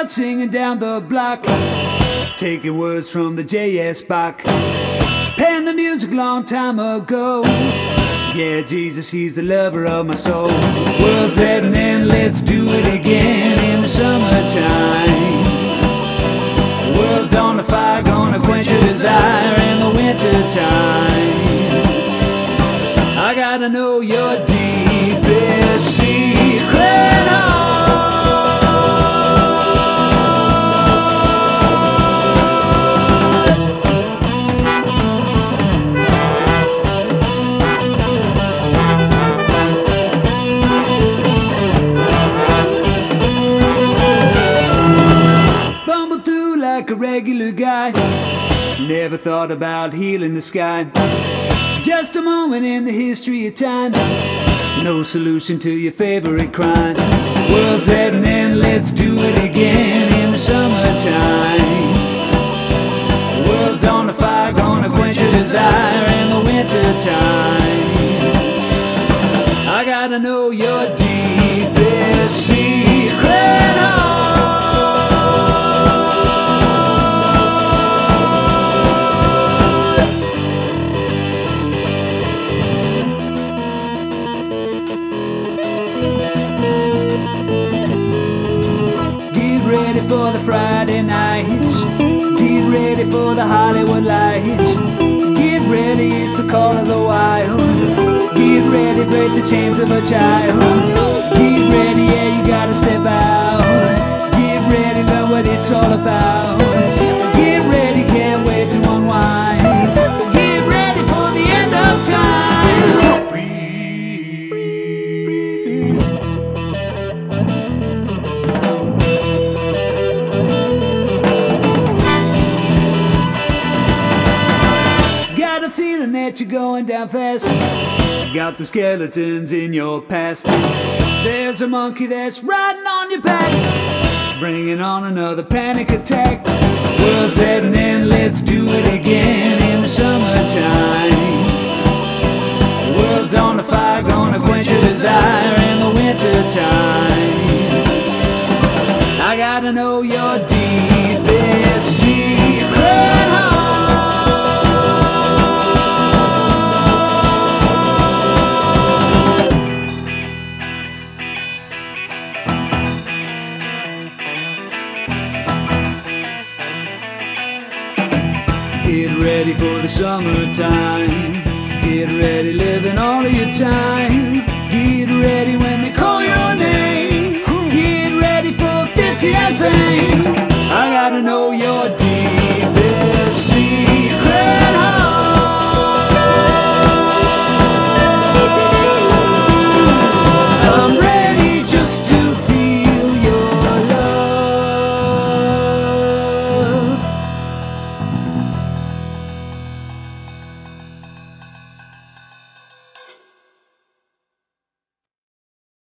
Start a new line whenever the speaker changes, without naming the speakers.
singing down the block, taking words from the J.S. Bach. Penned the music long time ago. Yeah, Jesus, he's the lover of my soul. World's at an end, let's do it again in the summertime. World's on the fire, gonna quench your desire in the wintertime. I gotta know your deepest secret heart. Bumbled through like a regular guy, never thought about healing the sky. Just a moment in the history of time, no solution to your favorite crime. World's at an end, let's do it again in the summertime. World's on the fire, gonna quench your desire in the wintertime. I gotta know your deepest secret heart. Ready for the Friday nights, get ready for the Hollywood lights. Get ready, it's the call of the wild. Get ready, break the chains of a child. Get ready, yeah, you gotta step out. Get ready, learn what it's all about. Get ready, can't wait to unwind. Get ready for the end of time. Feeling that you're going down fast, got the skeletons in your past. There's a monkey that's riding on your back, bringing on another panic attack. World's at an end, let's do it again in the summertime. World's on the fire, gonna quench your desire in the wintertime. I gotta know your deepest secret heart. Get ready for the summertime. Get ready, living all of your time. Get ready when they call your name. Get ready for 50th fame. I gotta know your